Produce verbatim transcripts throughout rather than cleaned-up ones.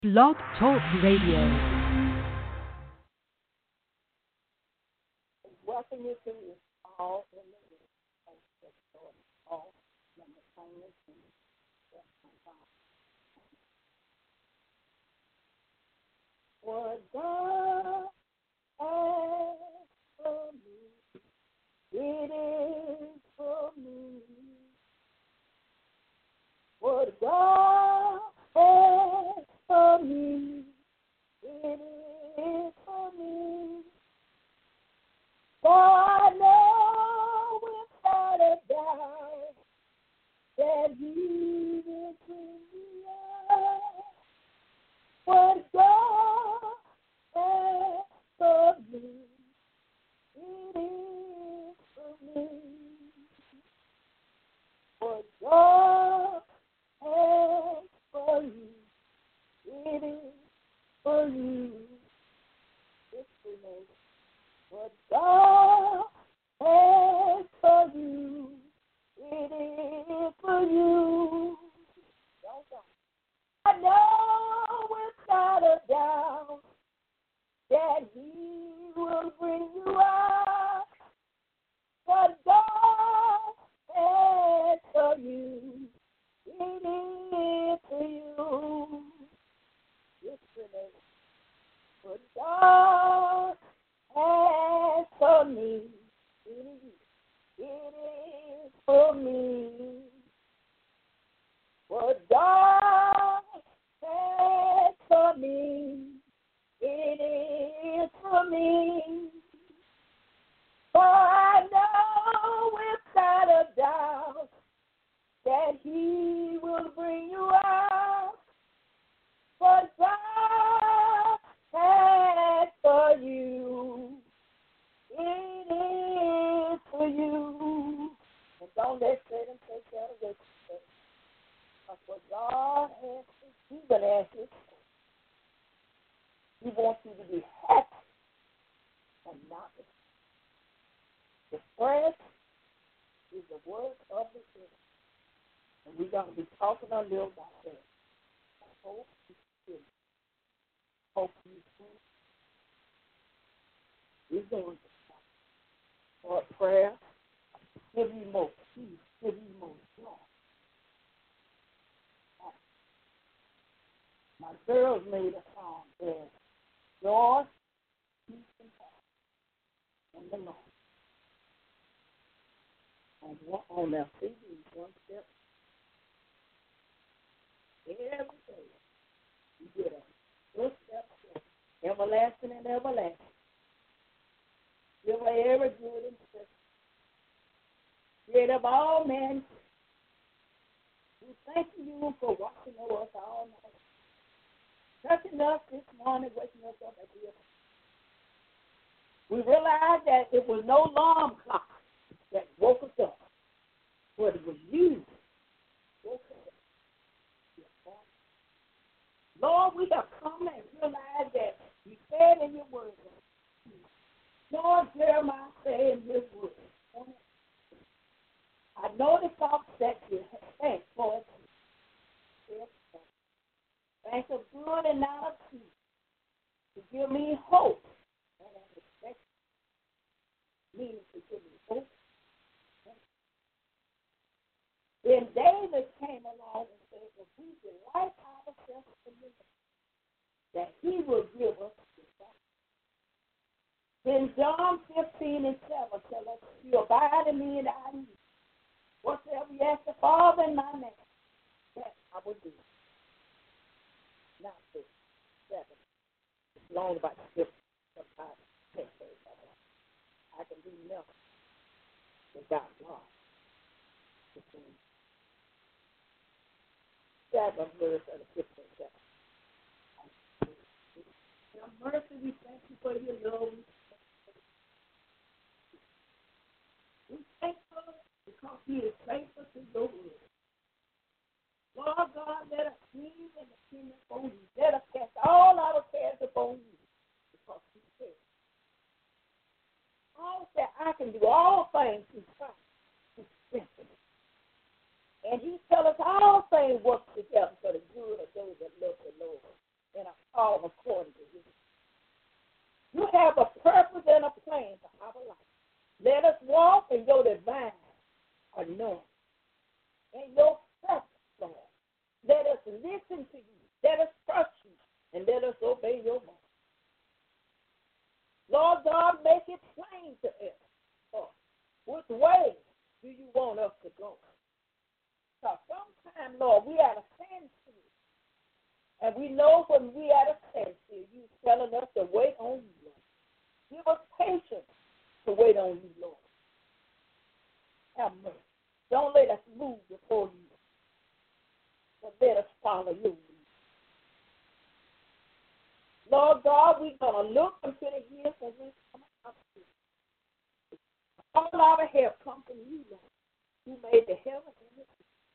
Blog Talk Radio. Welcome you to this all in the room. All number kindness and what God has for me, it is for me. What God has for me, it is for me. For I know without a doubt that He will bring me out. What God has for me, it is for me. What God has for you, it is for you. It's for me. What God has for you, it is for you. I know without a doubt that He will bring you out. What God has for you, it is for you. It's for me. What God has for me, it is, it is for me. What God has for me, it is for me. For I know without a doubt that He will bring you out. What God has for you, it is for you. And don't let Satan take that away from you. Because what God has for you, He's going to ask you. He wants you to be happy and not the The stress is the work of the enemy. And we're going to be talking a little about that. I hope you can. Hope you can. We're going to talk about prayer. Give you more peace. Give you more joy. My girls made a song there. Joy, peace, and power. And the Lord. On, one, on their C D, one step. Every day, you get a good step, step, everlasting and everlasting. Give her every good and perfect. Creator of all men, we thank you for watching over us all night. Touching us this morning, waking us up at the end. We realized that it was no alarm clock that woke us up, but it was you woke us up. Lord, we have come and realized that you said in your word, Lord, Jeremiah said in his word, I know the thoughts that you think for us. Think of good and not of evil, to give me hope and an expectation, meaning to give me hope. Then David came along and said, if we delight ourselves in him, that he will give us the life. Then John fifteen and seven tell us, you abide in me and I in you. Whatsoever you ask the Father in my name, that I will do. Not this seven. It's long about the scripture. Sometimes I can't say that. I can do nothing without God. Seven verse of the fifteenth chapter. Your mercy, we thank you for your love. We thank you because He is faithful to your word. Lord God, let us lean in the kingdom upon you. Let us cast all our cares upon you because He said, all that I can do all things through Christ who strengthens me. And He tells us all things work together for the good of those that love the Lord all according to you. You have a purpose and a plan for our life. Let us walk in your divine anointing, in your purpose, Lord. Let us listen to you. Let us trust you, and let us obey your voice. Lord God, make it plain to us. Lord, which way do you want us to go? Because sometimes, Lord, we at a standstill. And we know when we at a standstill, you're telling us to wait on you, Lord. Give us patience to wait on you, Lord. Have mercy. Don't let us move before you, but let us follow you. Lord God, we're going to look into the hills and we come up to you. All our help comes from you, Lord. You made the heaven and the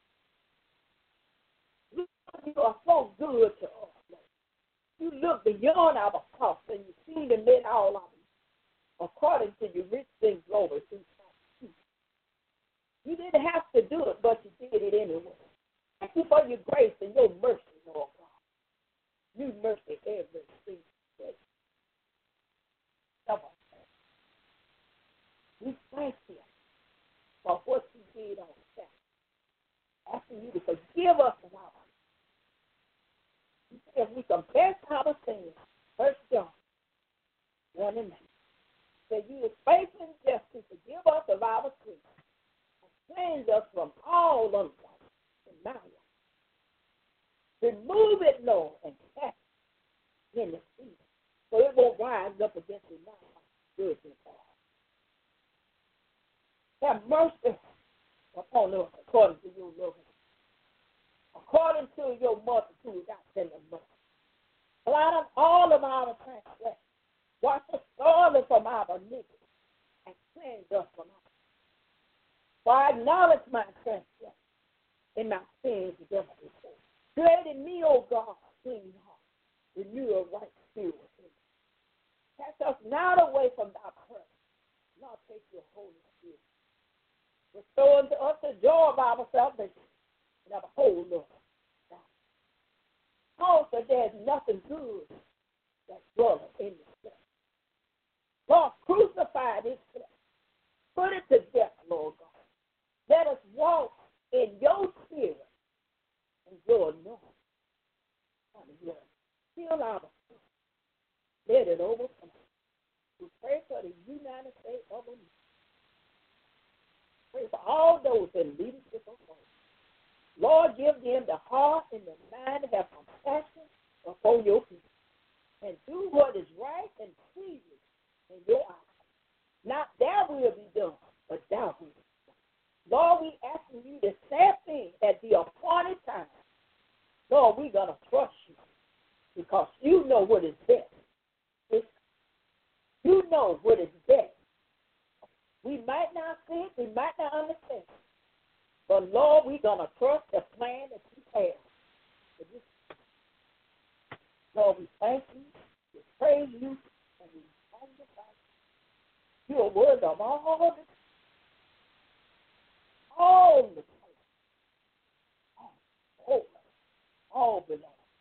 earth. You are so good to us, Lord. You look beyond our faults and you see to let all of them according to your rich and glory through Christ. You didn't have to do it, but you did it anyway. Thank you for your grace and your mercy, Lord God. You mercy every single day. Come on. We thank you for what you did on the cross. Asking you to forgive us of our sins. If we confess our sins, First John one and nine. That you is faithful and just to forgive us of our sins and cleanse us from all unrighteousness and malice. Remove it, Lord, and cast it in the sea, so it won't rise up against the mouth. Good God. Have mercy upon us according to your love, according to your multitude that's in the mercy. Blot out all of our transgressions. Wash us thoroughly from our iniquity and cleanse us from our sins. For I acknowledge my transgression and my sins against you. Create in me, O God, clean heart. Renew a right spirit within me. Cast us not away from thy presence, nor take your Holy Spirit. Restore unto us the joy of our salvation and our whole Lord. Also, there's nothing good that dwelleth in the flesh. Lord, crucify this flesh. Put it to death, Lord God. Let us walk in your spirit and your anointing. Hallelujah. Fill our spirit. Let it overcome. We pray for the United States of America. Pray for all those in leadership of God. Lord, give them the heart and the mind to have compassion upon your people and do what is right and pleasing in your eyes. Not their will be done, but thy will be done. Lord, we asking you to step in at the appointed time. Lord, we're going to trust you because you know what is best. It's, you know what is best. We might not see it, we might not understand it. But, Lord, we're going to trust the plan that you have. Lord, we thank you, we praise you, and we magnify you. You are worthy of all the all the praise, all, all belong.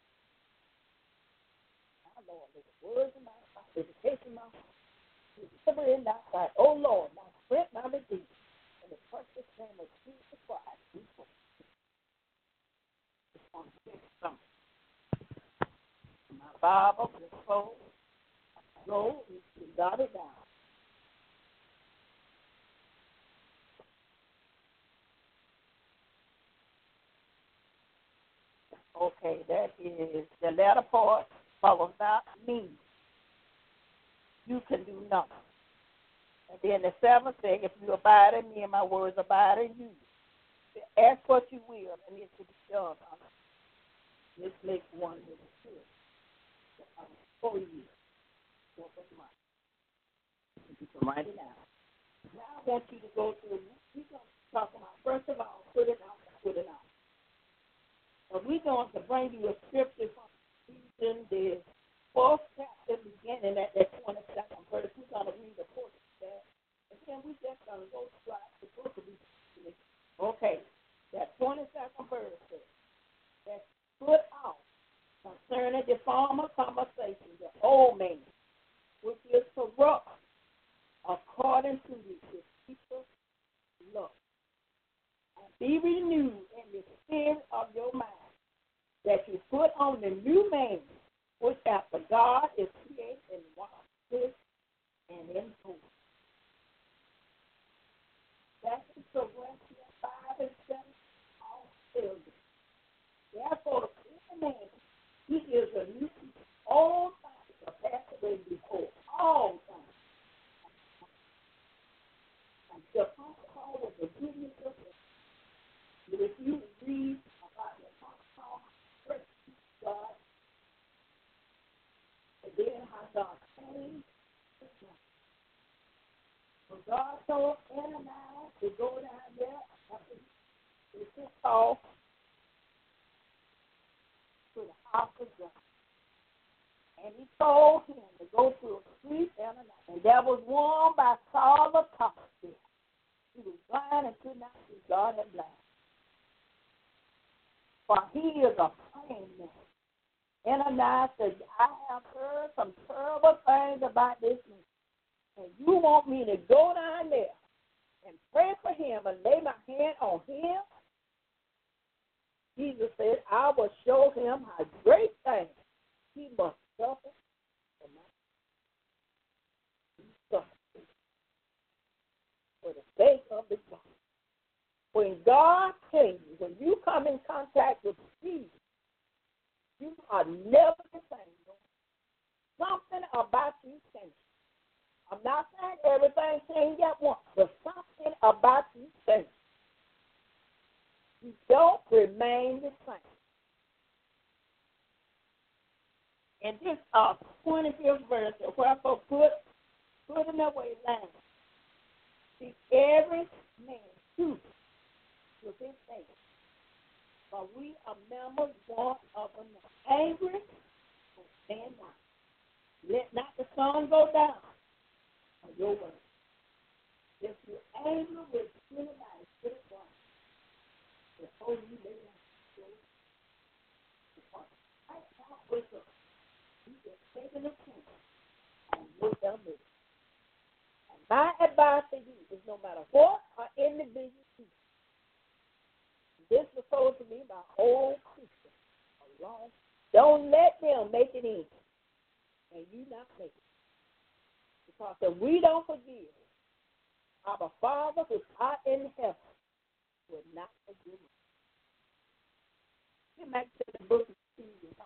Now, Lord, let the words of my mouth, the education of my heart, deliver in thy sight. Oh, Lord, my strength, my redeemer. In the precious name of Jesus Christ, we pray. My Bible, the phone, go, you got it down. Okay, that is the latter part, follow not me. You can do nothing. And then the seventh thing, if you abide in me and my words abide in you, ask what you will, and it will be done. Let's make one with the two. For you. You can write it out. Now I want you to go through, we're going to talk about, first of all, put it out, put it out. And we're going to bring you a scripture from Ephesians, the fourth chapter, beginning at the twenty-second verse. We're going to read the portion. And then we just going to go through the book of Ephesians. Okay, that twenty-second verse says, that's put out concerning the former conversation name, which after God is created in one spirit and in truth. That's in Corinthians five and seven, all children. Therefore, in the name, he is a new, all things are passed away before, all things. And the Apostle Paul was the goodness of God. If you read about the Apostle Paul, first God, and then how God changed the life. When God told Ananias to go down there, after he sent Paul to the house of God. And he told him to go to a street, Ananias. And there was one by Saul of Tarsus. He was blind and could not see. God had blind. For he is a plain man. Ananias said, I have heard some terrible things about this man. And you want me to go down there and pray for him and lay my hand on him? Jesus said, I will show him how great things he must suffer for my suffer for the sake of the gospel. When God changes, when you come in contact with Jesus, you are never the same. Something about you changes. I'm not saying everything changed at once, but something about you changes. You don't remain the same. And this uh, twenty-fifth verse, wherefore put, put in the way land. See, every man chooses with his faith. For we are members one of another. Angry, stand down. Let not the sun go down on your word. If you're angry with anybody, put it down. Before you lay down, right now, wake up. You just taking a chance and look down there. And my advice to you is no matter what or individual you this was told to me by old Christians alone. Don't let them make it in, and you not make it. Because if we don't forgive, our Father who art in heaven will not forgive us. Get back to the book of Ephesians.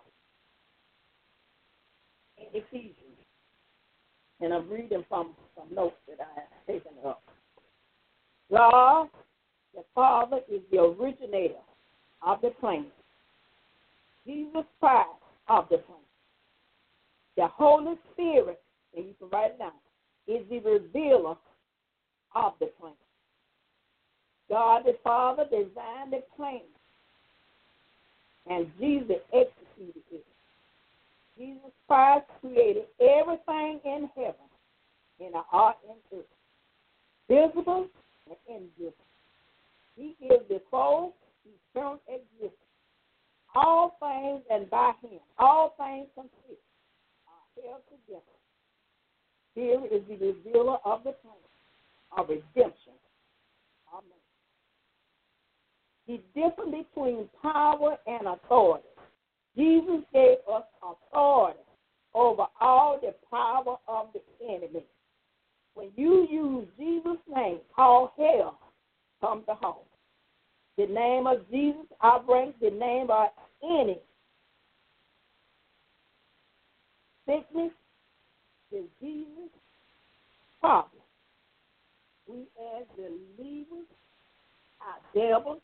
In Ephesians. And I'm reading from some notes that I have taken up. God, the Father, is the originator of the plan. Jesus Christ of the plan. The Holy Spirit, and you can write it down, is the revealer of the plan. God the Father designed the plan, and Jesus executed it. Jesus Christ created everything in heaven and the earth and earth, visible and invisible. He is before eternal existence. All things and by him, all things consist are held together. Here is the revealer of the plan of redemption. Amen. The difference between power and authority. Jesus gave us authority over all the power of the enemy. When you use Jesus' name, all hell comes to home. The name of Jesus outranks the name of any sickness, disease, problem. We as believers, our devils,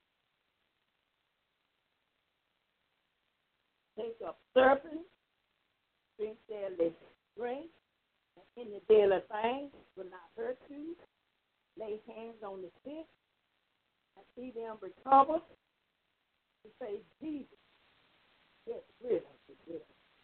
take up serpents, drink their drink, and in the daily things will not hurt you. Lay hands on the sick and see them recover. To say, Jesus, get rid of the devil.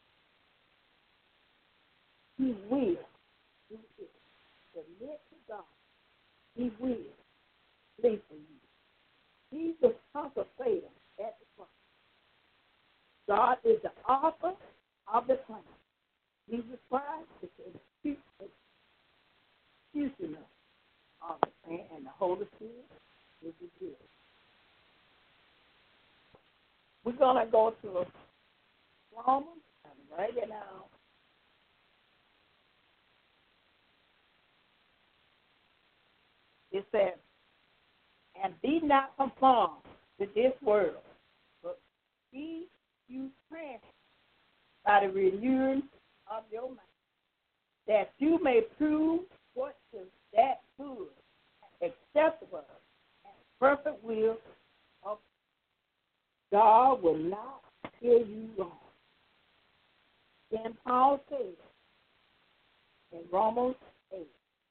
He will do it. Submit to God. He will plead for you. Jesus conquered Satan at the cross. God is the author of the plan. Jesus Christ is the executioner of the plan, and the Holy Spirit is the good. We're going to go to Romans Write it down. It says, and be not conformed to this world, but be you transformed by the renewing of your mind, that you may prove what is that good, acceptable, and perfect will of God. Will not hear you wrong. Then Paul says in Romans eight,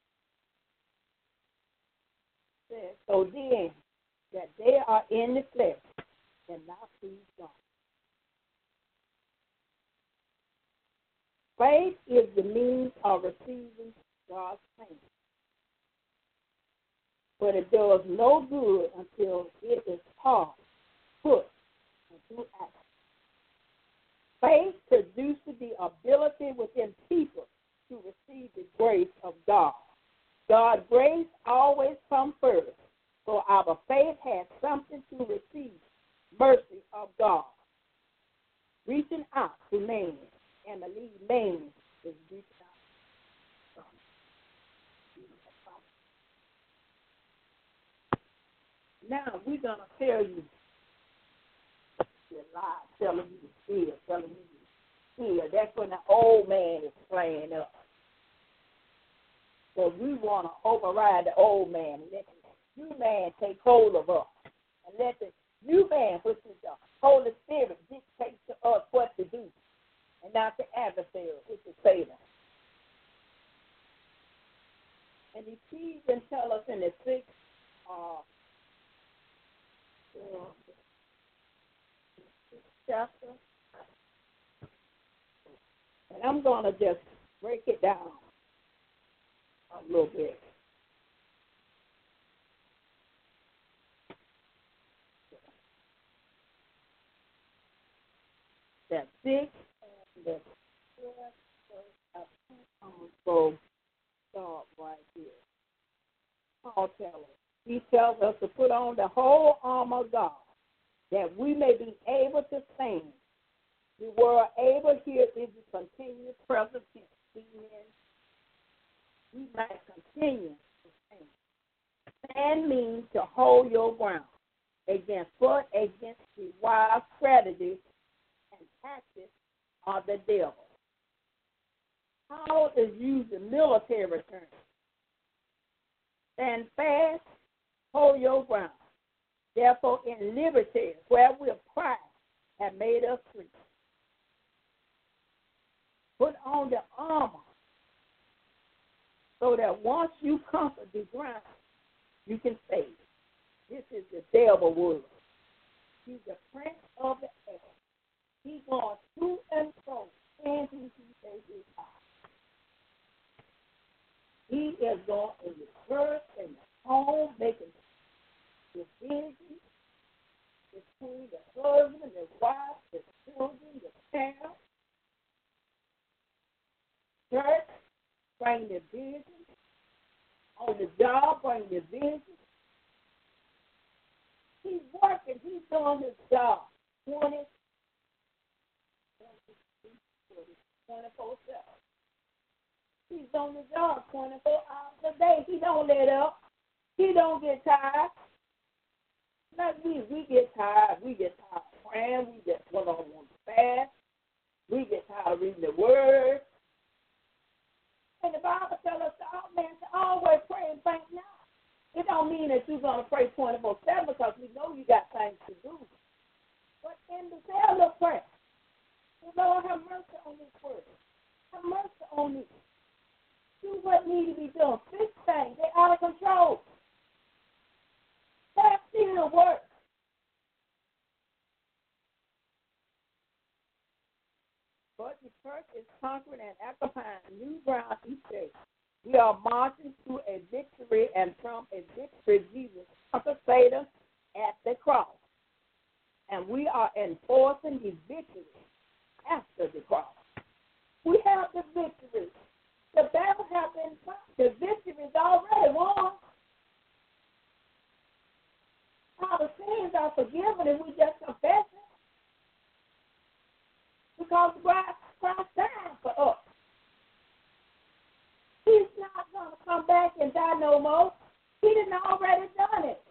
says, so then that they are in the flesh and not please God. Faith is the means of receiving God's plan, but it does no good until it is taught, put into action. Faith produces the ability within people to receive the grace of God. God's grace always comes first, so our faith has something to receive, mercy of God. Reaching out to man, and believe man is reaching out. Now we're going to tell you the lie, telling you to steal, telling you to steal. That's when the old man is playing up. So we want to override the old man and let the new man take hold of us. And let the new man, which is the Holy Spirit, dictate to us what to do. And not the adversary, which is Satan. And Ephesians tell us in the sixth uh, uh, chapter, and I'm going to just break it down a little bit. That six and the fifth, I'm going to start right here. Paul tells us. He tells us to put on the whole armor of God, that we may be able to stand. The word able here is a continuous present tense. We might continue to stand. Stand means to hold your ground against foot against the wild strategies and tactics of the devil. Paul is using military terms. Stand fast, hold your ground. Therefore, in liberty, wherewith Christ has made us free. Put on the armor so that once you conquer the ground, you can save. This is the devil world. He's the prince of the air. He's going to and fro, and he says his power. He is going in the church and the home, making division between the husband, the wife, the children, the parents. Church, bring division. On the job, bring division. He's working. He's doing his job twenty, twenty-four seven. He's on the job twenty-four hours a day. He don't let up. He don't get tired. Like we, we get tired. We get tired of praying. We get one on one fast. We get tired of reading the word. And the Bible tells us to all man to always pray and thank now. It don't mean that you're going to pray twenty-four seven because we know you got things to do. But in the cell of prayer, Lord, have mercy on this word. Have mercy on me. Do what needs to be done. Fix things. They're out of control. That's still work. But the church is conquering and occupying new ground each day. We are marching to a victory, and from a victory, Jesus conquered Satan at the cross. And we are enforcing the victory after the cross. We have the victory. The battle has been fought. The victory is already won. Our sins are forgiven and we just confess it. Because Christ die no more. He done already done it.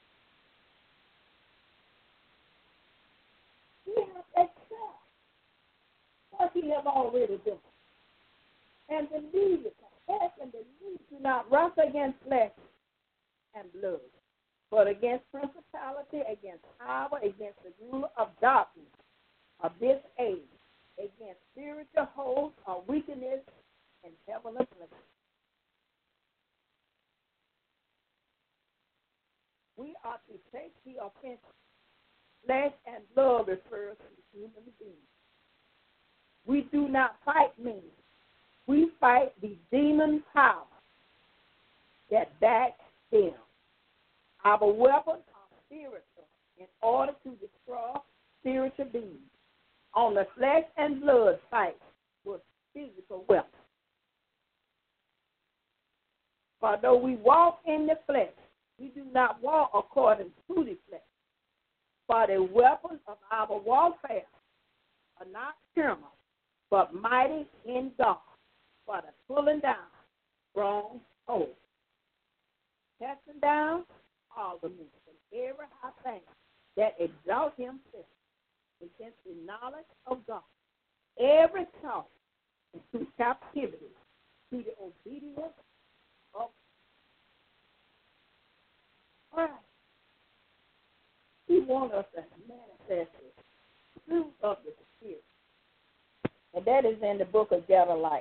We have to accept what he have already done. And believe it. Confess and believe. Do not wrestle against flesh and blood, but against principality, against power, against the ruler of darkness of this age, against spiritual hosts of wickedness in heavenly places. We are to take the offense. Flesh and blood refers to human beings. We do not fight men. We fight the demon power that backs them. Our weapons are spiritual in order to destroy spiritual beings. On the flesh and blood fight with physical weapons. For though we walk in the flesh, we do not walk according to the flesh. For the weapons of our warfare are not carnal, but mighty in God, for the pulling down strongholds, casting down arguments and every high thing that exalts himself against the knowledge of God, every thought into captivity to the obedience of Christ. He wants us to manifest the fruit of the Spirit. And that is in the book of Jeremiah.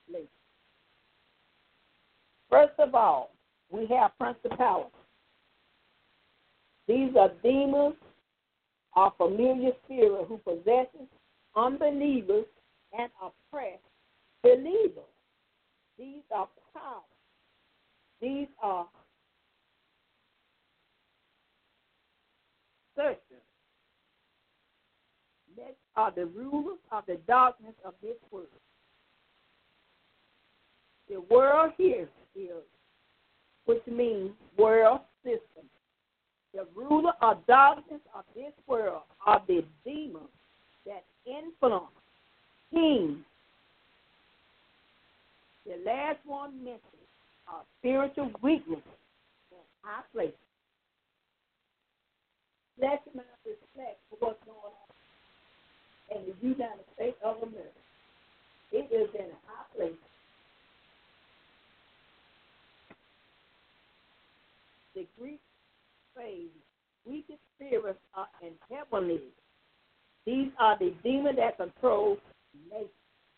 First of all, we have principalities. These are demons or familiar spirit who possesses unbelievers and oppress believers. These are powers. These are searchers. That are the rulers of the darkness of this world. The world here is, which means world system. The ruler of darkness of this world are the demons that influence kings. The last one mentioned are spiritual weakness in high places. Let's reflect for what's going on in the United States of America. It is in a high place. The Greek phrase, weakest spirits are in heavenly. These are the demons that control nature.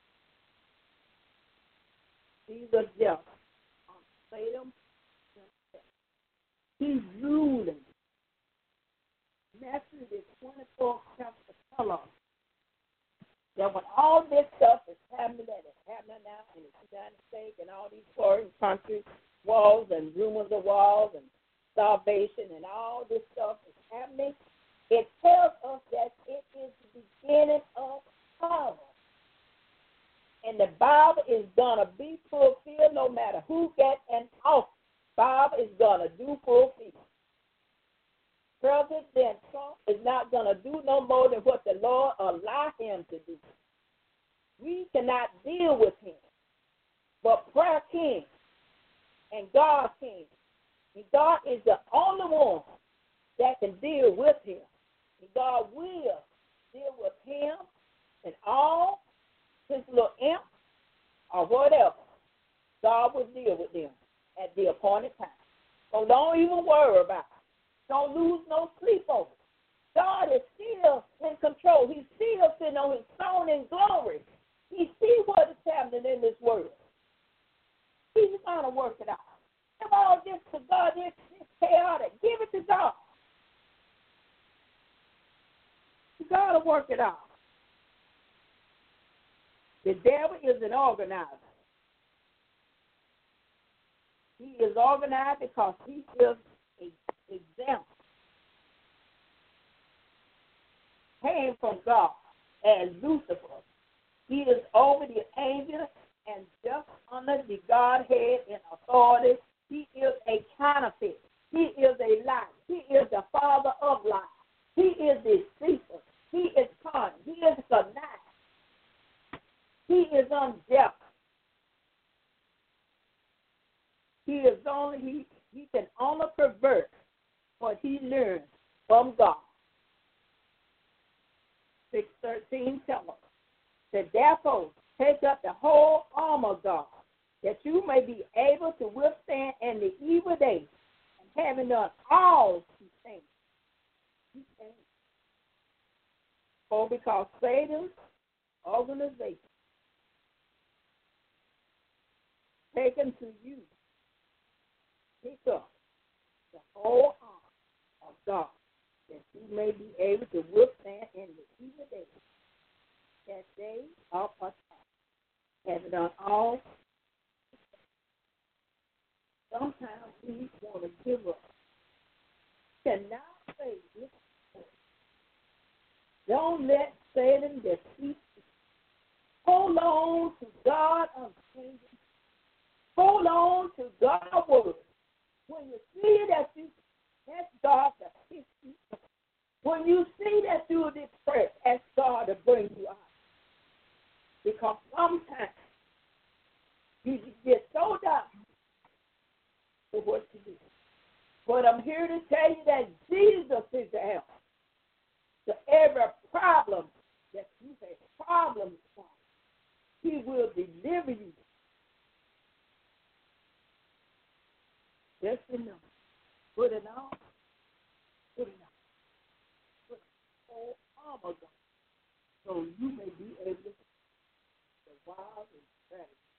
These are just on Satan himself. He's ruling. Matthew, the twenty-fourth chapter, tell us that when all this stuff is happening, that is happening now in the United States and all these foreign countries, wars and rumors of wars and salvation and all this stuff is happening, it tells us that it is the beginning of power. And the Bible is going to be fulfilled no matter who gets an office. Bible is going to do fulfill. President Trump is not going to do no more than what the Lord allowed him to do. We cannot deal with him. But prayer can. And God can. And God is the only one that can deal with him. And God will deal with him and all his little imps or whatever. God will deal with them at the appointed time. So don't even worry about it. Don't lose no sleep over it. God is still in control. He's still sitting on his throne in glory. He sees what is happening in this world. He's going to work it out. Give all this to God. This is chaotic. Give it to God. God will work it out. The devil is an organizer. He is organized because he is an example. Came from God as Lucifer. He is over the angels and just under the Godhead in authority. He is a counterfeit. He is a lie. He is the father of lies. He is the deceiver. He is cunning. He is conniving. He is unjust. He He is only he, he can only pervert what he learned from God. six thirteen tells us that therefore take up the whole armor of God, that you may be able to withstand in the evil day, and having done all to stand. You stand. For because Satan's organization taken to you, pick up the whole armor of God, that you may be able to withstand in the evil day, that day of attack, having done all. Sometimes we want to give up. Cannot say this. Don't let Satan defeat you. Hold on to God unchanging. Hold on to God's word. When you see that you ask God to fix you, when you see that you are depressed, ask God to bring you out. Because sometimes you get so down for what you do. But I'm here to tell you that Jesus is the answer to every problem that you have problems from. He will deliver you. Just enough. Put it on. Put it on. Put the whole armor on, so you may be able to survive and strategy.